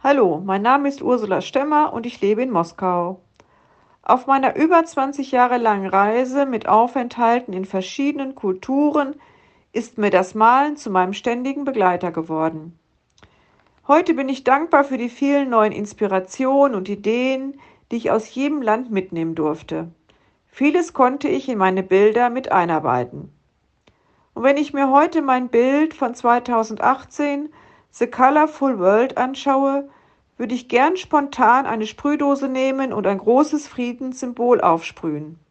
Hallo, mein Name ist Ursula Stemmer und ich lebe in Moskau. Auf meiner über 20 Jahre langen Reise mit Aufenthalten in verschiedenen Kulturen ist mir das Malen zu meinem ständigen Begleiter geworden. Heute bin ich dankbar für die vielen neuen Inspirationen und Ideen, die ich aus jedem Land mitnehmen durfte. Vieles konnte ich in meine Bilder mit einarbeiten. Und wenn ich mir heute mein Bild von 2018, The Colorful World, anschaue, würde ich gern spontan eine Sprühdose nehmen und ein großes Friedenssymbol aufsprühen.